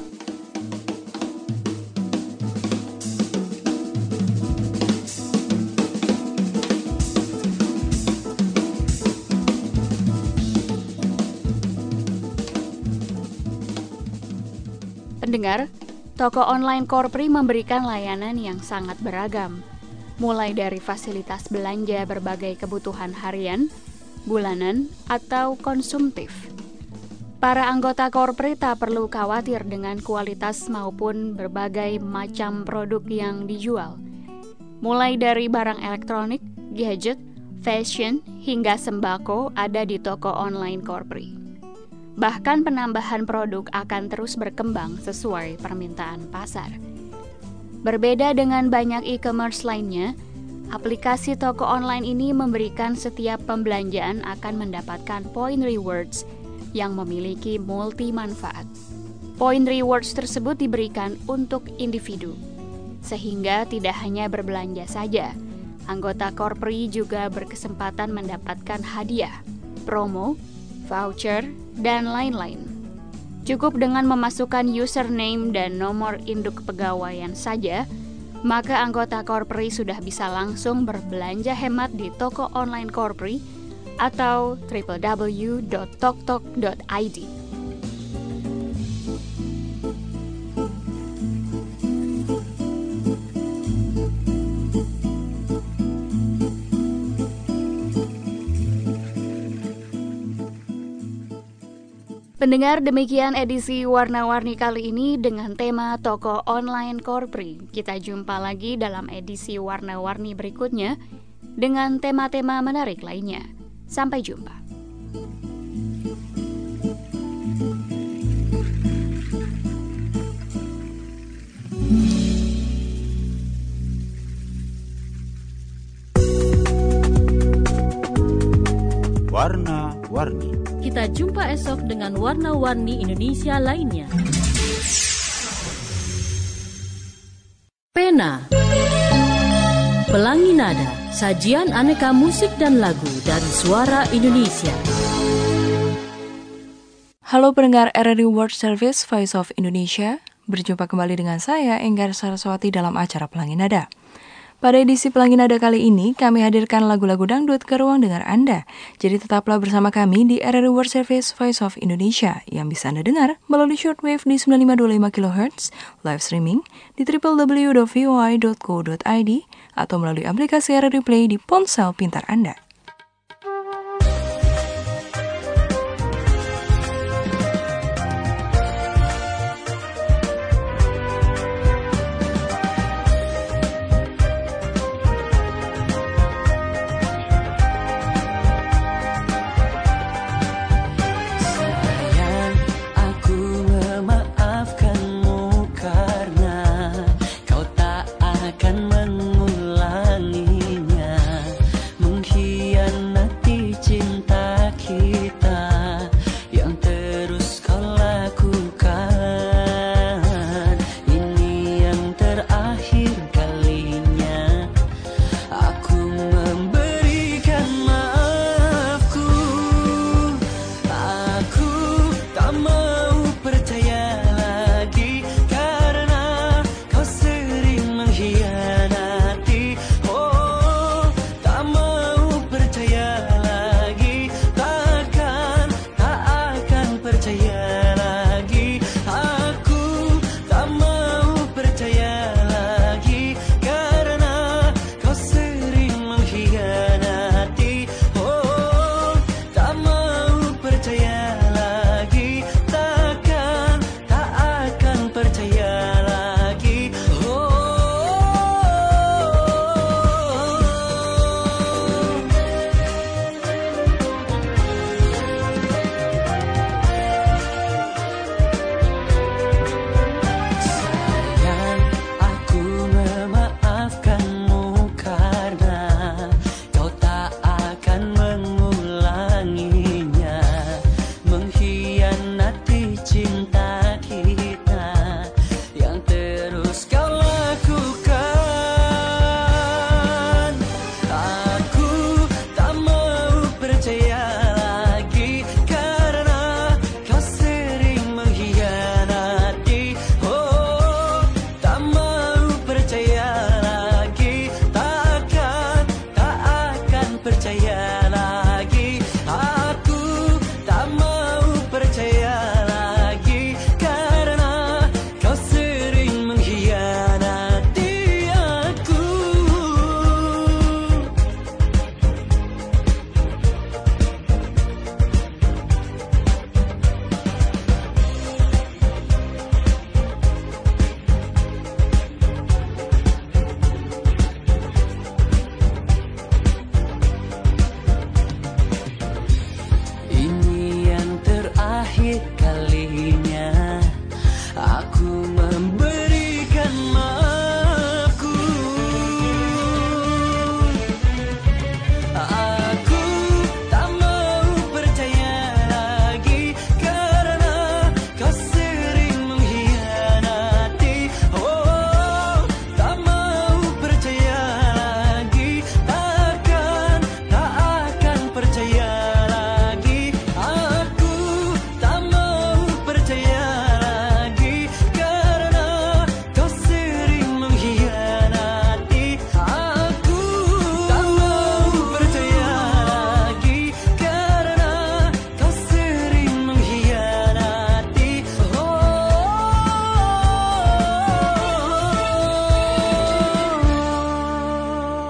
S9: Pendengar, toko online Korpri memberikan layanan yang sangat beragam, mulai dari fasilitas belanja berbagai kebutuhan harian, bulanan, atau konsumtif. Para anggota Korpri tak perlu khawatir dengan kualitas maupun berbagai macam produk yang dijual, mulai dari barang elektronik, gadget, fashion, hingga sembako ada di toko online Korpri. Bahkan penambahan produk akan terus berkembang sesuai permintaan pasar. Berbeda dengan banyak e-commerce lainnya, aplikasi toko online ini memberikan setiap pembelanjaan akan mendapatkan poin rewards yang memiliki multi manfaat. Poin rewards tersebut diberikan untuk individu, sehingga tidak hanya berbelanja saja, anggota Korpri juga berkesempatan mendapatkan hadiah, promo, voucher, dan lain-lain. Cukup dengan memasukkan username dan nomor induk kepegawaian saja, maka anggota Korpri sudah bisa langsung berbelanja hemat di toko online Korpri atau w w w dot toktok dot i d. Pendengar, demikian edisi Warna-Warni kali ini dengan tema toko online Korpri. Kita jumpa lagi dalam edisi Warna-Warni berikutnya dengan tema-tema menarik lainnya. Sampai jumpa.
S10: Warna-Warni.
S8: Kita jumpa esok dengan warna-warni Indonesia lainnya. Pena, Pelangi Nada, sajian aneka musik dan lagu dari suara Indonesia.
S7: Halo pendengar R R I World Service Voice of Indonesia, berjumpa kembali dengan saya Enggar Saraswati dalam acara Pelangi Nada. Pada edisi Pelangi Nada kali ini, kami hadirkan lagu-lagu dangdut ke ruang dengar Anda. Jadi tetaplah bersama kami di R R I World Service Voice of Indonesia yang bisa Anda dengar melalui shortwave di sembilan lima dua lima kilohertz, live streaming di w w w dot v o i dot co dot i d atau melalui aplikasi R R I Play di ponsel pintar Anda.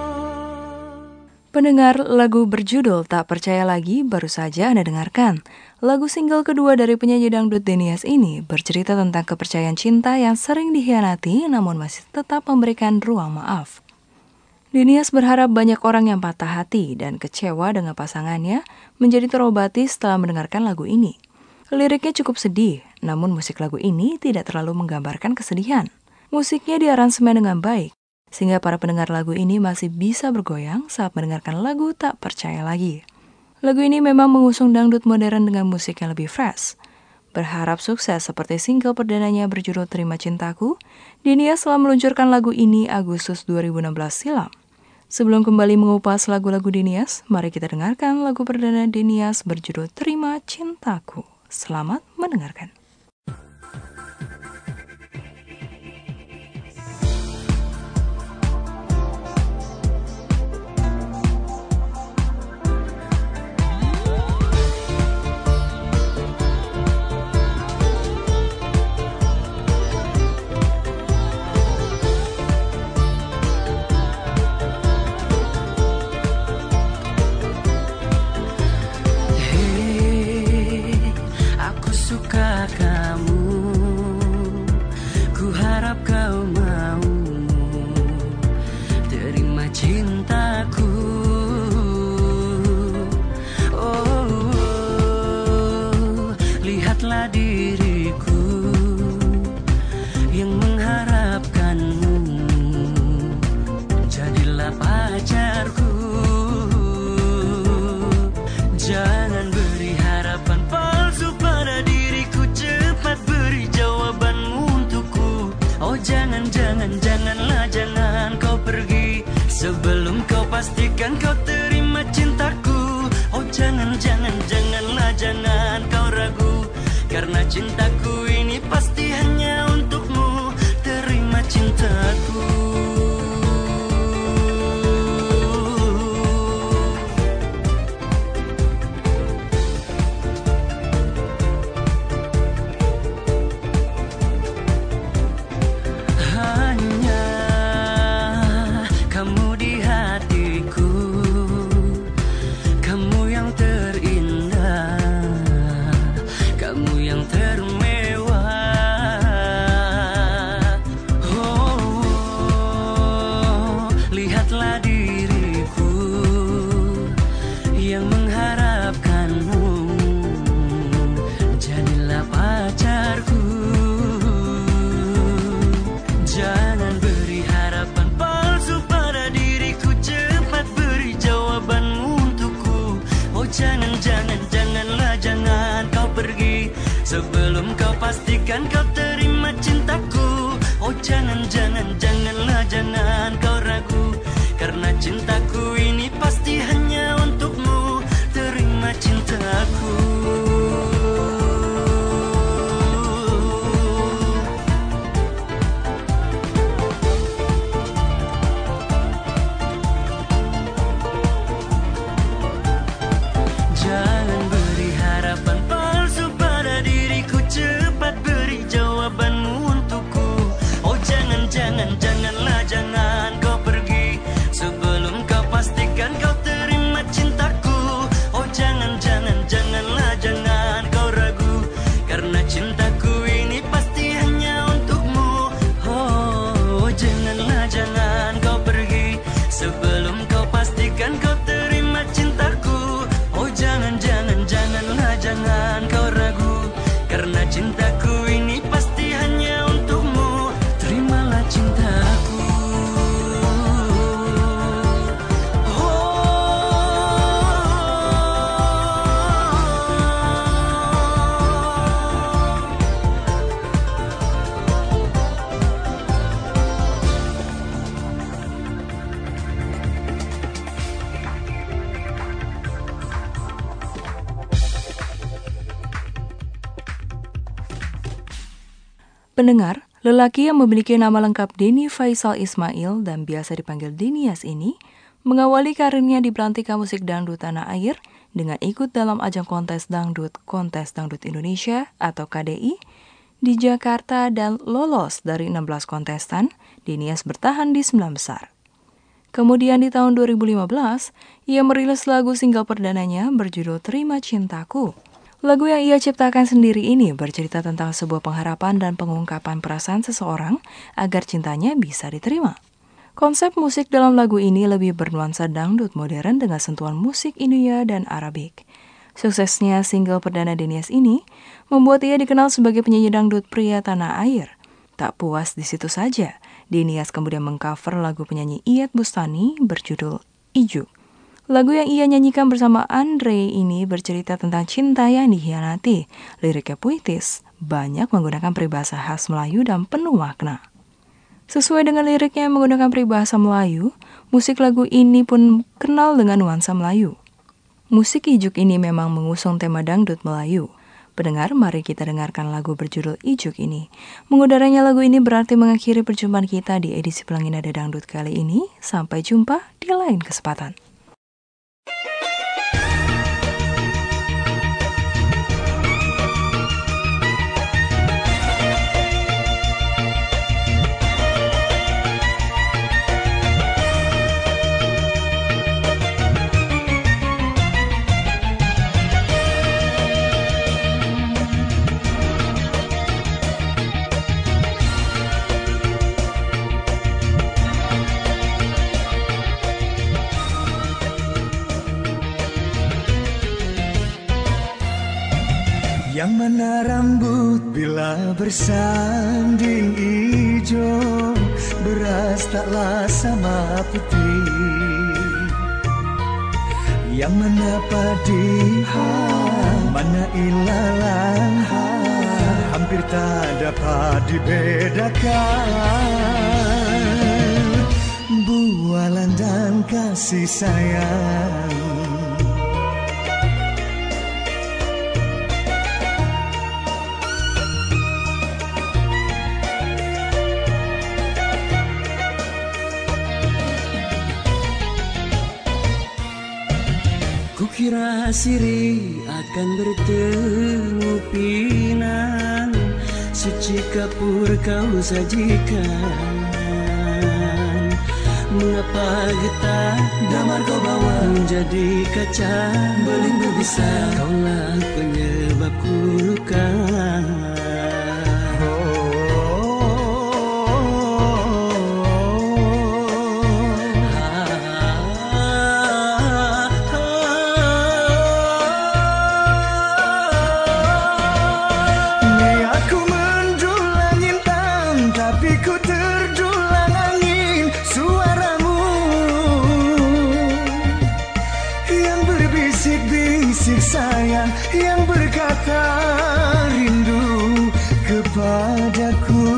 S7: Pendengar, lagu berjudul Tak Percaya Lagi baru saja Anda dengarkan. Lagu single kedua dari penyanyi dangdut Denias ini bercerita tentang kepercayaan cinta yang sering dikhianati namun masih tetap memberikan ruang maaf. Denias berharap banyak orang yang patah hati dan kecewa dengan pasangannya menjadi terobati setelah mendengarkan lagu ini. Liriknya cukup sedih, namun musik lagu ini tidak terlalu menggambarkan kesedihan. Musiknya diaransemen dengan baik, sehingga para pendengar lagu ini masih bisa bergoyang saat mendengarkan lagu Tak Percaya Lagi. Lagu ini memang mengusung dangdut modern dengan musik yang lebih fresh. Berharap sukses seperti single perdananya berjudul Terima Cintaku, Denias telah meluncurkan lagu ini Agustus dua ribu enam belas silam. Sebelum kembali mengupas lagu-lagu Denias, mari kita dengarkan lagu perdana Denias berjudul Terima Cintaku. Selamat mendengarkan.
S11: Sebelum kau pastikan kau terima cintaku. Oh jangan, jangan, janganlah, jangan kau ragu. Karena cintaku ini pasti hanya untukmu. Terima cintaku. Sebelum kau pastikan kau terima cintaku. Oh jangan, jangan, janganlah, jangan kau ragu. Karena cintaku ini pasti hanya untukmu. Terima cintaku. Jangan, janganlah, jangan kau pergi. Sebelum kau pastikan kau terima cintaku. Oh jangan, jangan, janganlah, jangan kau ragu. Karena cintaku ini pasti hanya untukmu. Oh janganlah, jangan kau pergi. Sebelum kau pastikan kau terima cintaku. Oh jangan, jangan, janganlah, jangan kau ragu. Karena cintaku ini pasti hanya untukmu. Terimalah cintaku.
S7: Pendengar, lelaki yang memiliki nama lengkap Denny Faisal Ismail dan biasa dipanggil Denias ini mengawali karirnya di Belantika Musik Dangdut Tanah Air dengan ikut dalam ajang kontes dangdut Kontes Dangdut Indonesia atau K D I di Jakarta dan lolos dari enam belas kontestan. Denias bertahan di sembilan besar. Kemudian di tahun dua ribu lima belas, ia merilis lagu single perdananya berjudul Terima Cintaku. Lagu yang ia ciptakan sendiri ini bercerita tentang sebuah pengharapan dan pengungkapan perasaan seseorang agar cintanya bisa diterima. Konsep musik dalam lagu ini lebih bernuansa dangdut modern dengan sentuhan musik India dan Arabik. Suksesnya single perdana Denias ini membuat ia dikenal sebagai penyanyi dangdut pria tanah air. Tak puas di situ saja, Denias kemudian mengcover lagu penyanyi Iyeth Bustami berjudul Ijuk. Lagu yang ia nyanyikan bersama Andre ini bercerita tentang cinta yang dikhianati. Liriknya puitis, banyak menggunakan peribahasa khas Melayu dan penuh makna. Sesuai dengan liriknya yang menggunakan peribahasa Melayu, musik lagu ini pun kenal dengan nuansa Melayu. Musik Ijuk ini memang mengusung tema dangdut Melayu. Pendengar, mari kita dengarkan lagu berjudul Ijuk ini. Mengudaranya lagu ini berarti mengakhiri perjumpaan kita di edisi Pelangi Nada Dangdut kali ini. Sampai jumpa di lain kesempatan.
S12: Yang mana rambut bila bersanding hijau, beras taklah sama putih. Yang mana padi, ha, mana ilalang, ha, hampir tak dapat dibedakan. Bualan dan kasih sayang,
S11: kukira siri akan bertemu pinang, suci kapur kau sajikan. Mengapa getah damar kau bawa menjadi kaca, belenggu bisa kaulah penyebabku luka.
S12: sayang yang berkata rindu kepadaku.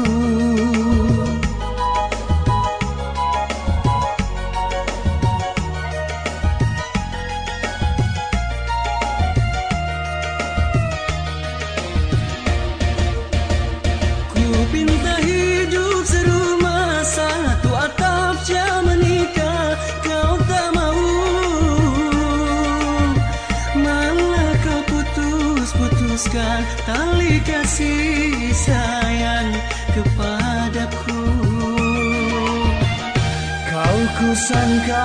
S11: Ku pinta hidup serumah satu atap jam menikah, kau tak mau. Putuskan tali kasih sayang kepadaku.
S12: Kau kusangka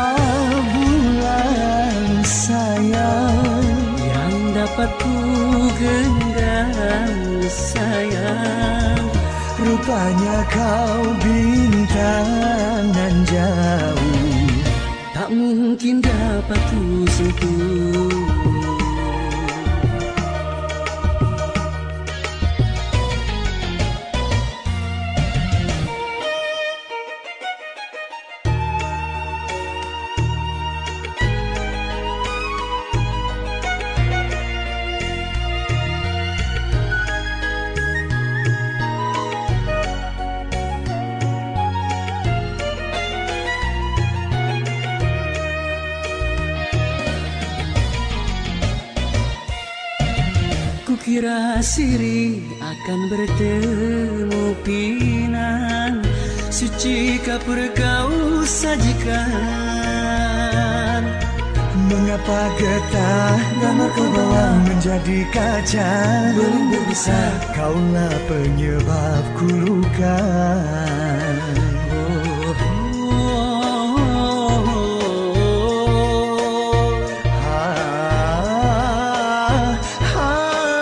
S12: bulan sayang
S11: yang dapat ku genggam sayang.
S12: Rupanya kau bintang nan jauh,
S11: tak mungkin dapat ku sentuh. Kukira siri akan bertemu pinang, suci kapur kau sajikan.
S12: Mengapa getah damar kau bawa menjadi kaca, belenggu bisa kaulah penyebabku luka.
S11: Ah, ah, ah.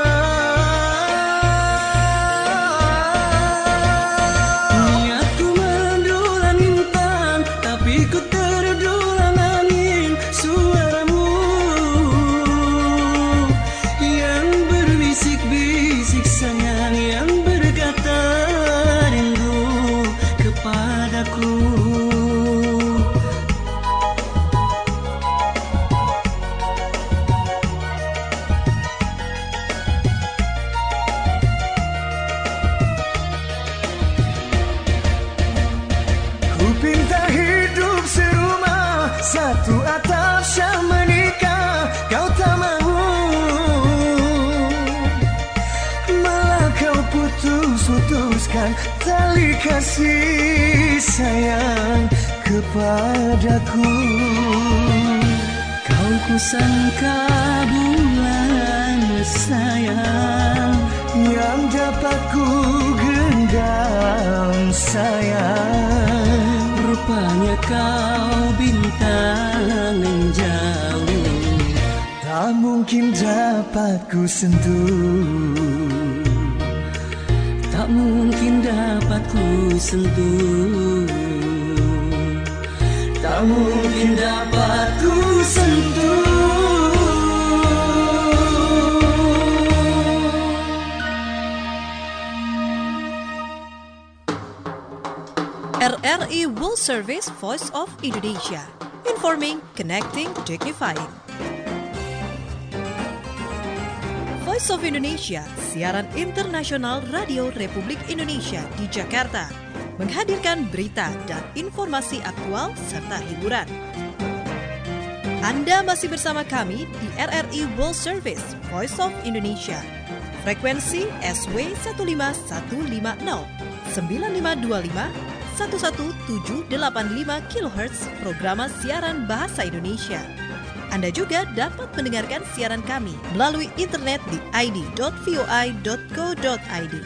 S12: putuskan tali kasih sayang kepadaku.
S11: Kau kusangka bulan sayang
S12: yang dapat ku gendam sayang.
S11: Rupanya kau bintang yang jauh,
S12: tak mungkin dapat ku sentuh,
S11: tak mungkin dapat ku sentuh,
S12: tak mungkin dapat ku sentuh.
S1: R R I World Service Voice of Indonesia. Informing, connecting, dignifying. Voice of Indonesia, siaran internasional Radio Republik Indonesia di Jakarta, menghadirkan berita dan informasi aktual serta hiburan. Anda masih bersama kami di R R I World Service Voice of Indonesia. Frekuensi S W satu lima satu lima nol sembilan lima dua lima satu satu tujuh delapan lima kilohertz programa siaran bahasa Indonesia. Anda juga dapat mendengarkan siaran kami melalui internet di i d dot v o i dot co dot i d.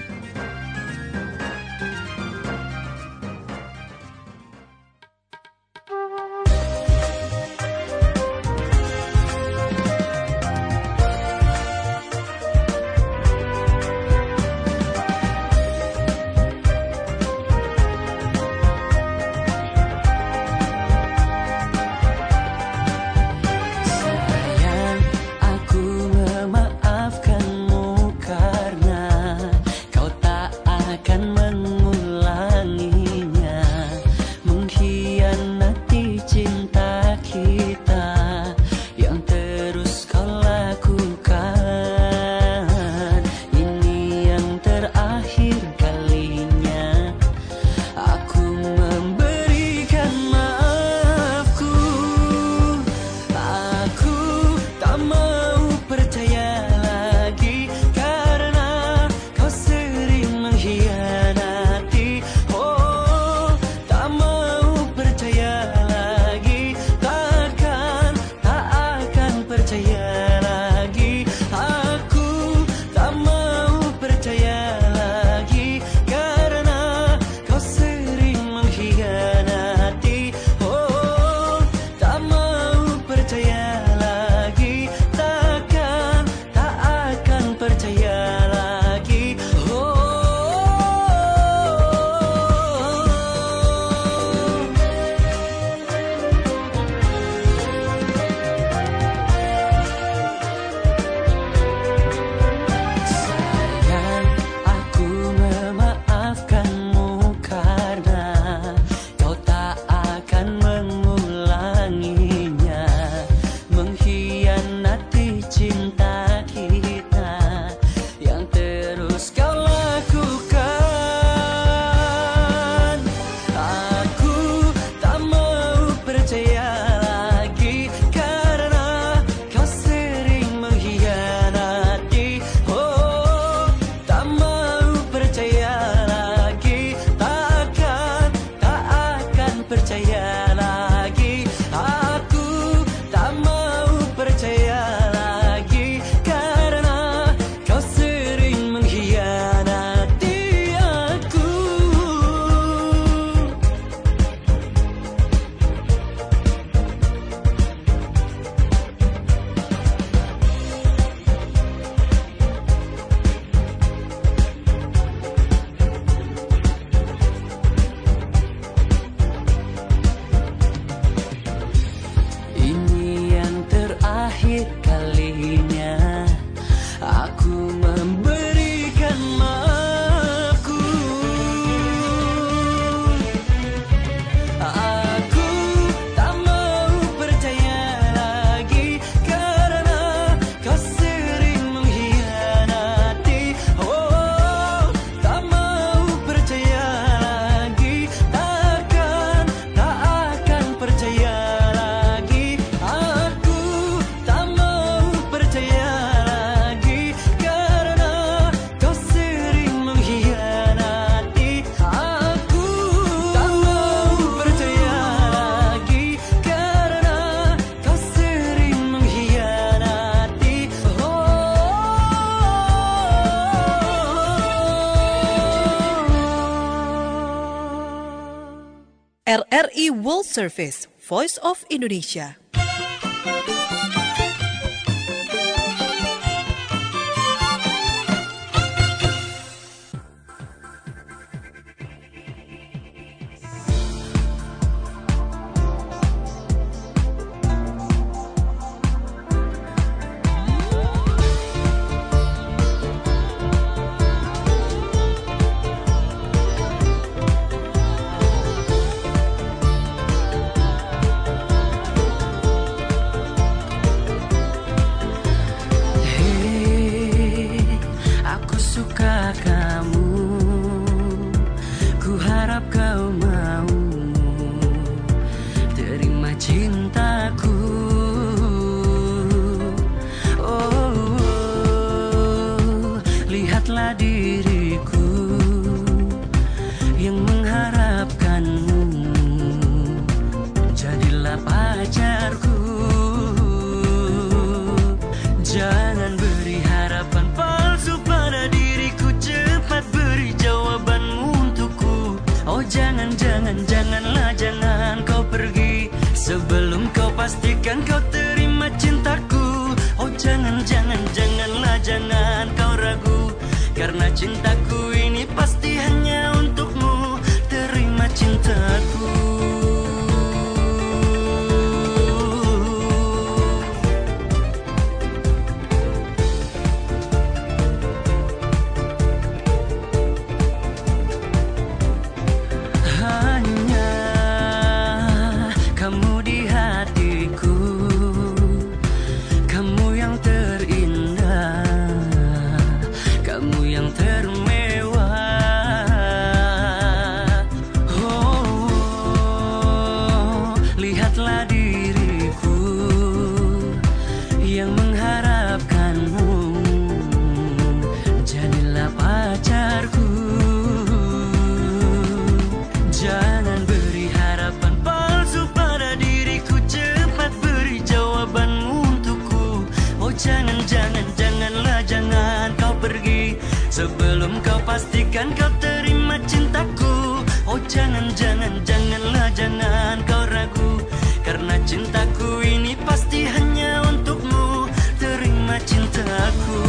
S1: R R I World Service, Voice of Indonesia.
S11: Sebelum kau pastikan kau terima cintaku. Oh jangan, jangan, janganlah, jangan kau ragu. Karena cintaku ini pasti hanya untukmu. Terima cintaku. Sebelum kau pastikan kau terima cintaku. Oh jangan, jangan, janganlah, jangan kau ragu. Karena cintaku ini pasti hanya untukmu. Terima cintaku.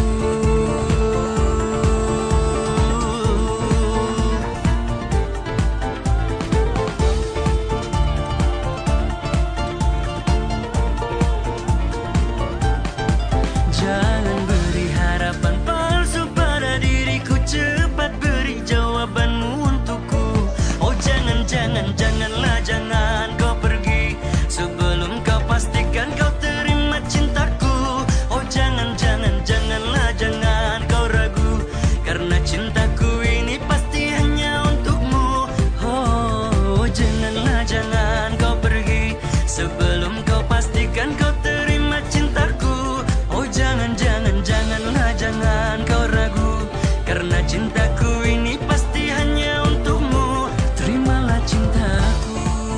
S11: Janganlah, jangan kau pergi sebelum kau pastikan kau terima cintaku. Oh jangan, jangan, janganlah, jangan kau ragu. Karena cintaku ini pasti hanya untukmu. Oh janganlah, jangan kau pergi sebelum kau pastikan kau terima cintaku. Oh jangan, jangan, janganlah, jangan kau ragu. Karena cintaku ini pasti hanya untukmu. Terimalah cintaku.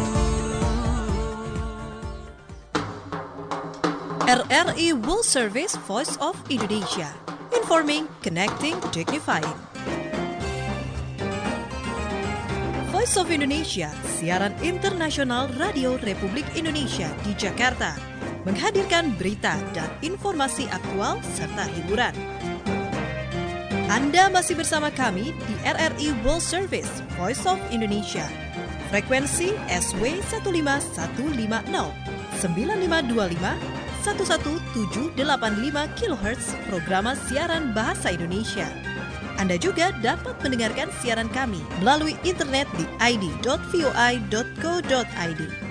S1: R R I World Service, Voice of Indonesia. Informing, connecting, dignifying. Voice of Indonesia, siaran internasional Radio Republik Indonesia di Jakarta, menghadirkan berita dan informasi aktual serta hiburan. Anda masih bersama kami di R R I World Service, Voice of Indonesia. Frekuensi S W satu lima satu lima nol, sembilan lima dua lima, satu satu tujuh delapan lima kilohertz programa siaran bahasa Indonesia. Anda juga dapat mendengarkan siaran kami melalui internet di i d dot v o i dot co dot i d.